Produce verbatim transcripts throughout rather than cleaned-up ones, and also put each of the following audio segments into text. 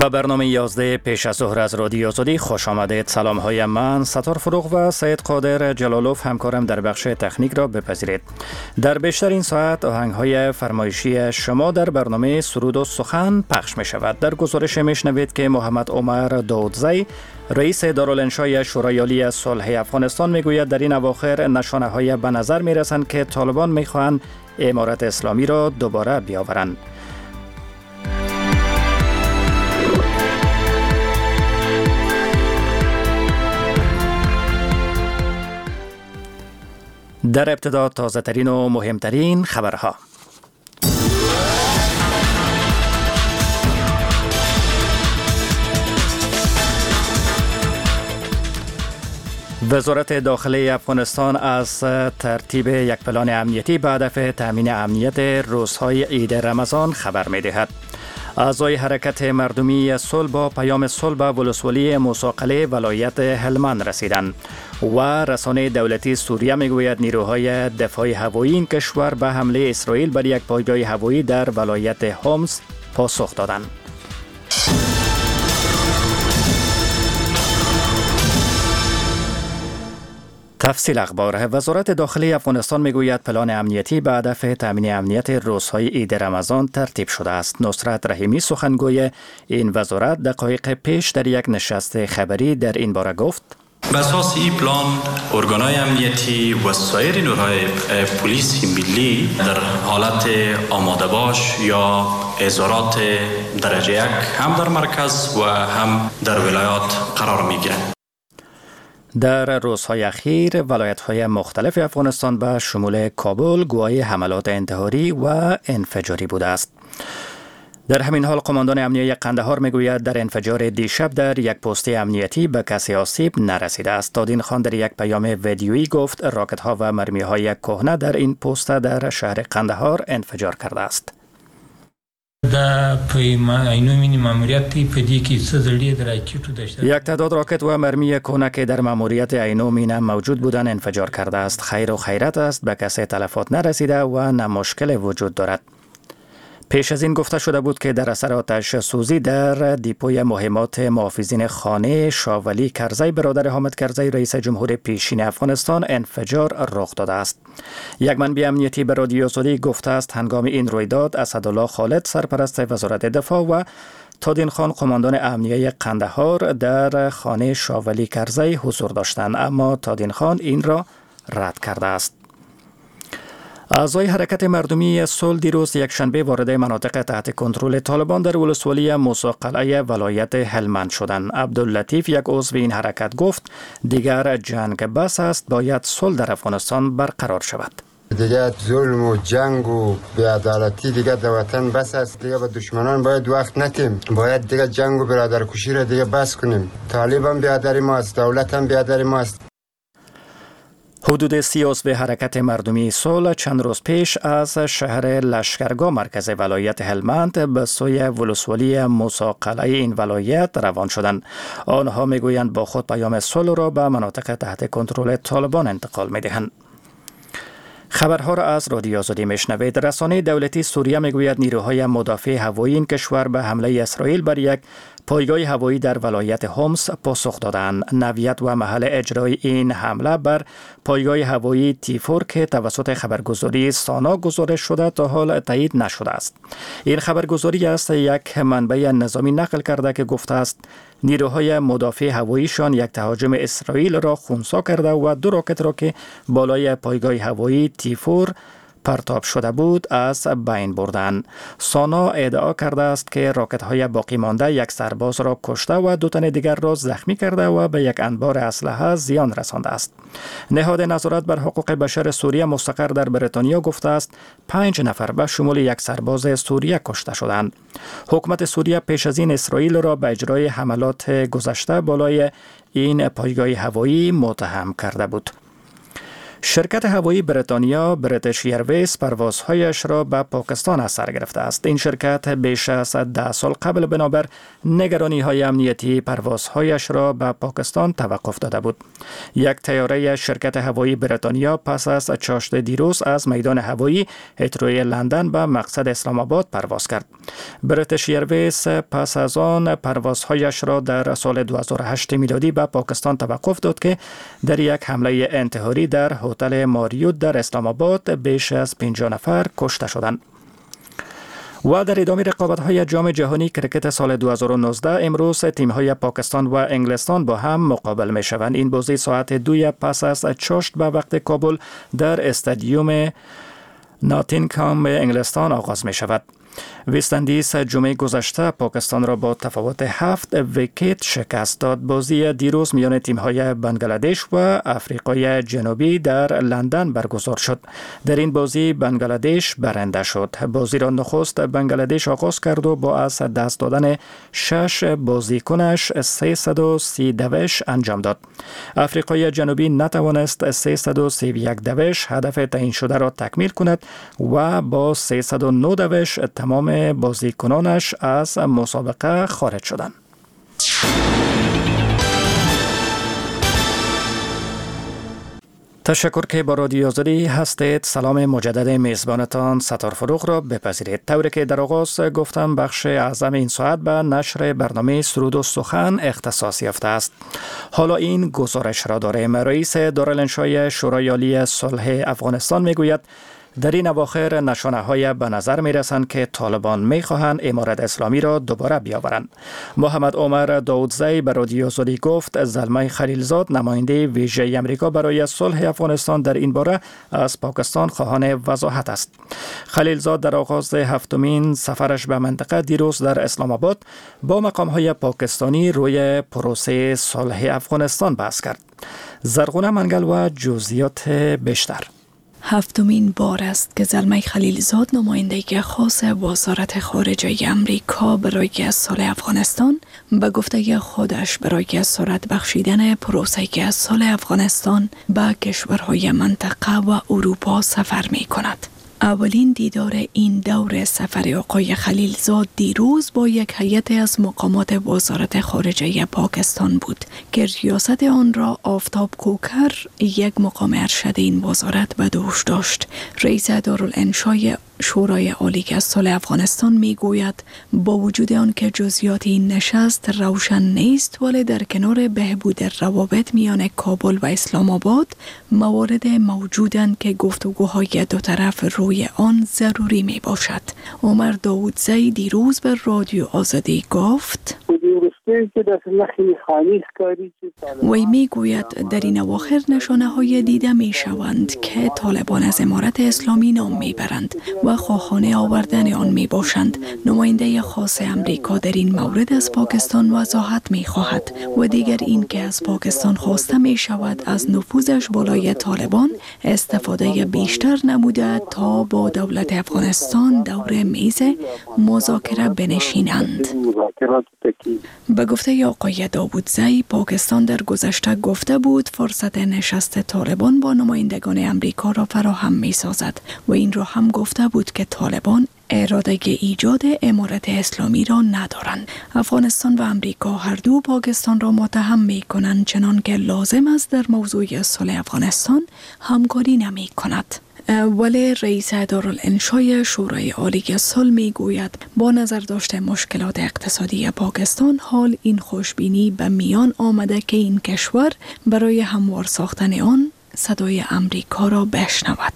به برنامه یازده پیش از ظهر از رادیو آزادی خوش آمدید. سلام های من ستار فروغ و سید قادر جلالوف همکارم در بخش تکنیک را بپذیرید. در بیشتر این ساعت آهنگ های فرمایشی شما در برنامه سرود و سخن پخش می شود. در گزارش می شنوید که محمد عمر داودزی رئیس دارالانشای شورای عالی صلح افغانستان می گوید در این اواخر نشانه های به نظر می رسند که طالبان می خواهند امارت اسلامی را دوباره بیاورند. در ابتدا تازه ترین و مهمترین خبرها. وزارت داخلی افغانستان از ترتیب یک پلان امنیتی به هدف تامین امنیت روزهای عید رمضان خبر می دهد. اعضای حرکت مردمی صلح با پیام صلح به ولسوالی موسی ولایت هلمند رسیدند و رسانه دولتی سوریه میگوید نیروهای دفاع هوایی این کشور به حمله اسرائیل بر یک پایگاه هوایی در ولایت هومس پاسخ دادند. تفصیل اخبار. وزارت داخلی افغانستان میگوید پلان امنیتی به هدف تامین امنیت روزهای عید رمضان ترتیب شده است. نصرت رحیمی سخنگوی این وزارت دقایق پیش در یک نشست خبری در این باره گفت: به اساس این پلان ارگانهای امنیتی و سایر نیروهای پلیس ملی در حالت آماده باش یا ازارات درجه یک هم در مرکز و هم در ولایات قرار میگیرند. در روزهای اخیر ولایت‌های مختلف افغانستان به شمول کابل گواهی حملات انتحاری و انفجاری بوده است. در همین حال قماندان امنیه قندهار میگوید در انفجار دیشب در یک پست امنیتی به کسی آسیب نرسیده است. تادین خان در یک پیام ویدیویی گفت راکت‌ها و مرمی‌های کهنه در این پست در شهر قندهار انفجار کرده است. یک تعداد راکت و مرمی کهنه که در ماموریت عینو مینه موجود بودن انفجار کرده است. خیر و خیرت است، به کسی تلفات نرسیده و نه مشکل وجود دارد. پیش از این گفته شده بود که در اثر آتش سوزی در دیپوی مهمات محافظین خانه شاولی کرزی برادر حامد کرزی رئیس جمهور پیشین افغانستان انفجار رخ داده است. یک منبع امنیتی به رادیو آزادی گفته است هنگام این رویداد اسدالله خالد سرپرست وزارت دفاع و تادین خان قماندان امنیه قندهار در خانه شاولی کرزی حضور داشتند، اما تادین خان این را رد کرده است. اعضای حرکت مردمی صلح دیروز یک شنبه وارد مناطق تحت کنترل طالبان در ولسوالی موسی قلعه ولایت هلمند شدند. عبداللطیف یک عضو این حرکت گفت دیگر جنگ بس است، باید صلح در افغانستان برقرار شود. دیگه ظلم و جنگ و بی‌عدالتی دیگه در وطن بس است. دیگه به دشمنان باید وقت ندیم. باید دیگه جنگ و برادرکشی را دیگه بس کنیم. طالب هم بیادر ما است، دولت هم بیادر ما است. حدود سی عضو حرکت مردمی صلح چند روز پیش از شهر لشکرگاه مرکز ولایت هلمند به سوی ولسوالی موسی قلعه این ولایت روان شدند. آنها میگویند با خود پیام صلح را به مناطق تحت کنترل طالبان انتقال میدهند. خبرها را از رادیو آزادی میشنوید. رسانه دولتی سوریه میگوید نیروهای مدافع هوایی این کشور به حمله اسرائیل بر یک پایگاه هوایی در ولایت هومس پاسخ دادند. نوعیت و محل اجرای این حمله بر پایگاه هوایی تیفور که توسط خبرگزاری سانا گزارش شده تا حال تایید نشده است. این خبرگزاری است یک منبع نظامی نقل کرده که گفته است نیروهای مدافع هواییشان یک تهاجم اسرائیل را خنثی کرده و دو راکت را که بالای پایگاه هوایی تیفور پرتاب شده بود از بین بردند. سانا ادعا کرده است که راکت های باقی مانده یک سرباز را کشته و دو تن دیگر را زخمی کرده و به یک انبار اسلحه زیان رسانده است. نهاد نظارت بر حقوق بشر سوریه مستقر در بریتانیا گفته است پنج نفر به شمول یک سرباز سوریه کشته شدند. حکومت سوریه پیش از این اسرائیل را به اجرای حملات گذشته بالای این پایگاه هوایی متهم کرده بود. شرکت هوایی بریتانیا بریتیش ایرویز پروازهایش را به پاکستان از سر گرفته است. این شرکت بیش از ده سال قبل بنابر نگرانی های امنیتی پروازهایش را به پاکستان توقف داده بود. یک طیاره شرکت هوایی بریتانیا پس از چاشت دیروز از میدان هوایی هیتروی لندن به مقصد اسلام آباد پرواز کرد. بریتیش ایرویز پس از آن پروازهایش را در سال دو هزار و هشت میلادی به پاکستان توقف داد که در یک حمله انتحاری در هتل ماریوت در اسلام آباد بیش از پنجاه نفر کشته شدند. و در ادامه رقابت‌های جام جهانی کرکت سال دو هزار و نوزده امروز تیم‌های پاکستان و انگلستان با هم مقابل می‌شوند. این بازی ساعت دوی پس از چاشت به وقت کابل در استادیوم ناتینگهام انگلستان آغاز می‌شود. وست اندیز جمعه گذشته پاکستان را با تفاوت هفت ویکت شکست داد. بازی دیروز میان تیم‌های بنگلادش و آفریقای جنوبی در لندن برگزار شد. در این بازی بنگلادش برنده شد. بازی را نخست بنگلادش آغاز کرد و با از دست دادن شش بازیکنش سیصد و سی دوش انجام داد. آفریقای جنوبی نتوانست سیصد و سی و یک دوش هدف تعیین شده را تکمیل کند و با سیصد و نه دوش تمام بازیکنانش از مسابقه خارج شدند. تشکر که با رادیو آزادی هستید. سلام مجدد میزبانتان ستار فروغ را بپذیرید. طوری که در آغاز گفتم بخش اعظم این ساعت به نشر برنامه سرود و سخن اختصاص یافته است. حالا این گزارش را داریم. رئیس دارالانشای شورای عالی صلح افغانستان میگوید در این اواخر نشانه های به نظر می رسند که طالبان می خواهند امارت اسلامی را دوباره بیاورند. محمد عمر داودزی به رادیو آزادی گفت زلمه خلیلزاد نماینده ویژه امریکا برای صلح افغانستان در این باره از پاکستان خواهان وضاحت است. خلیلزاد در آغاز هفتمین سفرش به منطقه دیروز در اسلام آباد با مقام های پاکستانی روی پروسه صلح افغانستان بحث کرد. زرغونه منگل و جزئیات بیشتر. هفتمین بار است که زلمه خلیلزاد نماینده خاص وزارت خارجه امریکا برای صلح افغانستان به گفته خودش برای سرعت بخشیدن پروسه صلح افغانستان به کشورهای منطقه و اروپا سفر می کند. اولین دیدار این دور سفر آقای خلیلزاد دیروز با یک هیئت از مقامات وزارت خارجه پاکستان بود که ریاست آن را آفتاب کوکر یک مقام ارشد این وزارت به دوش داشت. رئیس دارالانشای شورای عالی صلح افغانستان می گوید با وجود آن که جزئیات این نشست روشن نیست، ولی در کنار بهبود روابط میان کابل و اسلام آباد موارد موجودند که گفتگوهای دو طرف روی آن ضروری می باشد. عمر داودزی دیروز به رادیو آزادی گفت وی می گوید در این اواخر نشانه های دیده می شوند که طالبان از امارت اسلامی نام می برند و خواهان آوردن آن می باشند. نماینده خاص امریکا در این مورد از پاکستان وضاحت می خواهد و دیگر این که از پاکستان خواسته می شود از نفوذش بالای طالبان استفاده بیشتر نموده تا با دولت افغانستان دور میز مذاکره بنشینند. به گفته آقای داودزی پاکستان در گذشته گفته بود فرصت نشست طالبان با نمایندگان امریکا را فراهم می سازد و این را هم گفته بود که طالبان اراده ایجاد امارت اسلامی را ندارند. افغانستان و امریکا هر دو پاکستان را متهم می کنند چنان که لازم است در موضوع صلح افغانستان همکاری نمی کند. ولی رئیس دارالانشای شورای عالی صلح می گوید با نظر داشته مشکلات اقتصادی پاکستان حال این خوشبینی به میان آمده که این کشور برای هموار ساختن آن صدای امریکا را بشنود.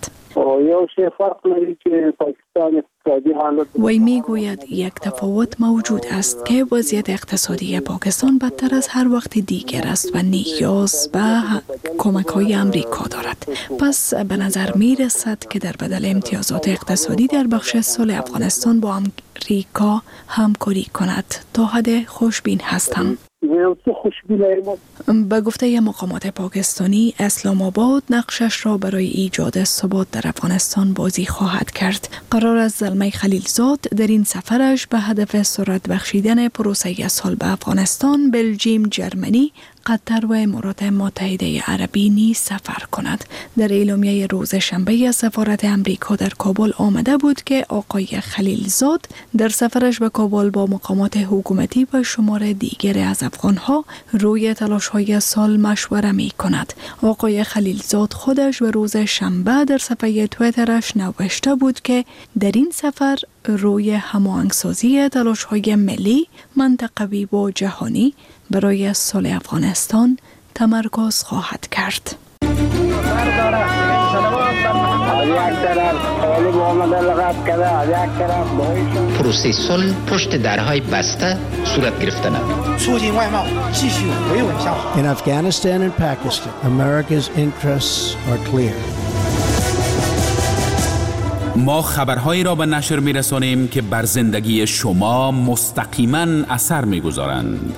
وی می گوید یک تفاوت موجود است که وضعیت اقتصادی پاکستان بدتر از هر وقت دیگر است و نیاز به کمک های امریکا دارد. پس به نظر می رسد که در بدل امتیازات اقتصادی در بخش صلح افغانستان با امریکا همکاری کند. تا حد خوشبین هستم. به گفته مقامات پاکستانی اسلام آباد نقشش را برای ایجاد ثبات در افغانستان بازی خواهد کرد. قرار است زلمه خلیلزاد در این سفرش به هدف سرعت بخشیدن پروسه صلح به افغانستان، بلژیم، جرمنی، قطر و امارات متحده عربی نیز سفر کند. در اعلامیه روز شنبه سفارت امریکا در کابل آمده بود که آقای خلیلزاد در سفرش به کابل با مقامات حکومتی و شمار دیگر از افغانها روی تلاش‌های صلح مشوره می کند. آقای خلیلزاد خودش به روز شنبه در صفحه توییترش نوشته بود که در این سفر روی هماهنگسازی تلاش‌های ملی، منطقوی و جهانی برای صلح افغانستان تمرکز خواهد کرد. پروسه صلح پشت درهای بسته صورت گرفتن. In Afghanistan and Pakistan, America's interests are clear. ما خبرهایی را به نشر می‌رسانیم که بر زندگی شما مستقیما اثر می‌گذارند.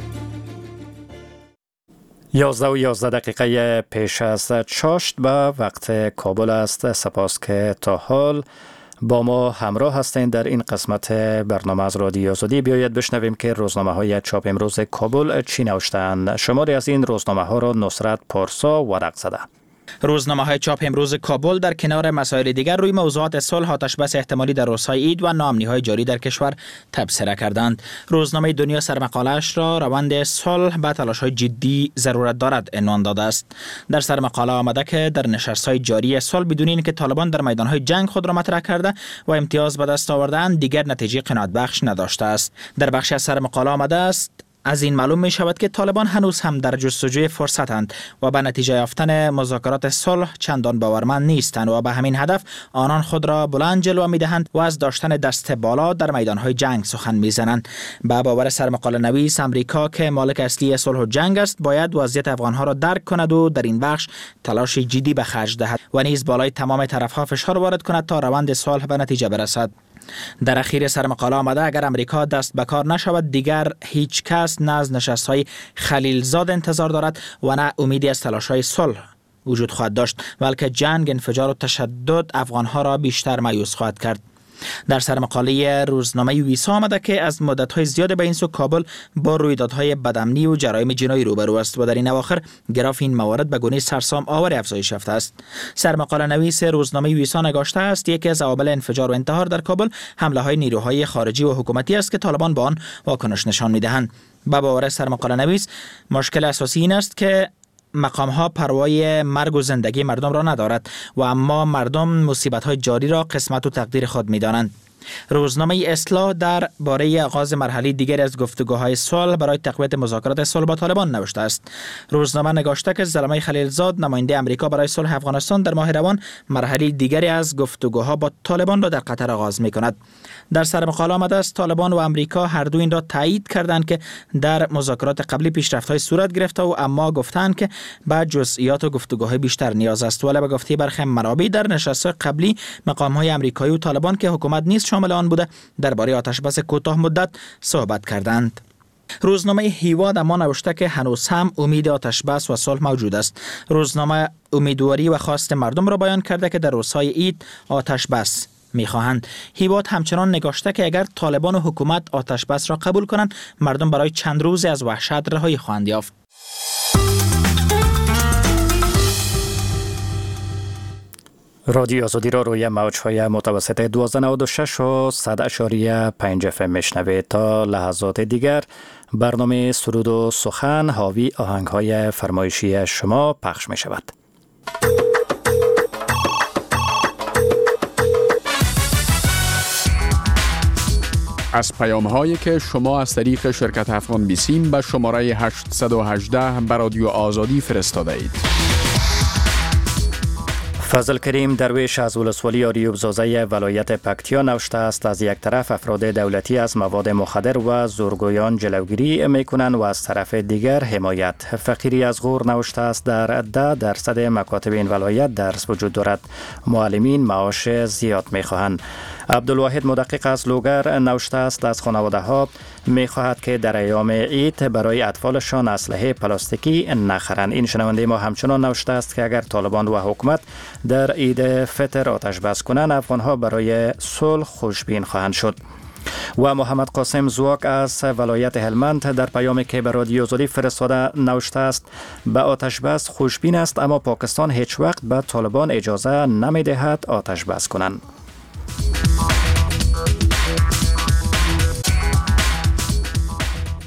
یازده و یازده دقیقه پیش از چاشت به وقت کابل است. سپاس که تا حال با ما همراه هستین در این قسمت برنامه از رادیو آزادی. بیایید بشنویم که روزنامه های چاپ امروز کابل چی نوشتند. شماری از این روزنامه ها را نصرت پارسا ورق زده. روزنامه های چاپ امروز کابل در کنار مسائل دیگر روی موضوعات صلح، آتشبس احتمالی در روزهای عید و ناامنی های جاری در کشور تبصره کردند. روزنامه دنیا سرمقاله‌اش را روند صلح به تلاش های جدی ضرورت دارد عنوان داده است. در سرمقاله آمده که در نشست های جاری صلح بدون اینکه طالبان در میدان های جنگ خود را مطرح کرده و امتیاز به دست آورده‌اند دیگر نتیجه قناعت بخش نداشته است. در بخش از سرمقاله آمده است از این معلوم می شود که طالبان هنوز هم در جستجوی فرصتند و به نتیجه یافتن مذاکرات صلح چندان باورمند نیستند و به همین هدف آنان خود را بلند جلوه می دهند و از داشتن دست بالا در میدانهای جنگ سخن می زنند. به باور سرمقاله نویس، امریکا که مالک اصلی صلح و جنگ است باید وضعیت افغانها را درک کند و در این بخش تلاش جدی به خرج دهد و نیز بالای تمام طرفها فشار وارد کند تا روند صلح به نتیجه برسد. در اخیر سرمقاله آمده اگر امریکا دست به کار نشود دیگر هیچ کس نه از نشست‌های خلیلزاد انتظار دارد و نه امیدی از تلاش‌های صلح وجود خواهد داشت، بلکه جنگ، انفجار و تشدد افغانها را بیشتر مایوس خواهد کرد. در سرمقاله روزنامه ویسا آمده که از مدت‌های زیاد به این سو کابل با رویدادهای بدامنی و جرایم جنایی روبرو است و در این اواخر گراف این موارد به گونه سرسام آور افزایش یافته است. سرمقاله نویس روزنامه ویسا نگاشته است یکی از عوامل انفجار و انتحار در کابل حمله‌های نیروهای خارجی و حکومتی است که طالبان با آن واکنش نشان می‌دهند. به باور سرمقاله نویس مشکل اساسی این است که مقام ها پروای مرگ و زندگی مردم را ندارد و اما مردم مصیبت های جاری را قسمت و تقدیر خود می دانند. روزنامه اصلاح در باره آغاز مرحله دیگر از گفتگوهای صلح برای تقویت مذاکرات صلح با طالبان نوشته است. روزنامه نگاشته که زلمه خلیلزاد نماینده امریکا برای صلح افغانستان در ماه روان مرحله دیگری از گفتگوها با طالبان را در قطر آغاز می کند. در سر مقاله آمده است طالبان و امریکا هر دو این را تایید کردند که در مذاکرات قبلی پیشرفت‌های صورت گرفته و اما گفتند که بعد جزئیات و گفتگوهای بیشتر نیاز است. ولی به گفته برخی منابع در نشست‌های قبلی مقام‌های آمریکایی و طالبان که حکومت نیست شامل آن بوده درباره آتشبس کوتاه مدت صحبت کردند. روزنامه هیواد اما نوشته که هنوز هم امید آتشبس و صلح موجود است. روزنامه امیدواری و خواست مردم را بیان کرده که در روزهای عید آتشبس می‌خواهند. هیواد همچنان نگاشته که اگر طالبان و حکومت آتشبس را قبول کنند مردم برای چند روز از وحشت رهایی خواهند یافت. رادیو آزادی را روی موج‌های متوسط دویست و نود و شش و صد اشاری پنج اف ام میشنوید. تا لحظات دیگر برنامه سرود و سخن حاوی آهنگ‌های فرمایشی شما پخش می‌شود. از پیام‌هایی که شما از طریق شرکت افغان بیسیم به شماره هشتصد و هجده به رادیو آزادی فرستاده اید. فضل کریم درویش از ولسوالی آریوب زازه ولایت پکتیا نوشته است از یک طرف افراد دولتی از مواد مخدر و زورگویان جلوگیری میکنند و از طرف دیگر حمایت. فقیری از غور نوشته است در ده درصد مکاتب این ولایت درس وجود دارد. معلمین معاش زیاد میخواهند. عبدالواحد مدقق از لوگر نوشته است از خانواده ها میخواهد که در ایام عید برای اطفالشان اسلحه پلاستیکی نخرند. این شنونده ما همچنان نوشته است که اگر طالبان و حکومت در عید فطر آتش بس کنند افغانها برای صلح خوشبین خواهند شد. و محمد قاسم زواک از ولایت هلمند در پیامی که به رادیو آزادی فرستاده نوشته است: به آتش بس خوشبین است، اما پاکستان هیچ وقت به طالبان اجازه نمی دهد آتش بس کنند.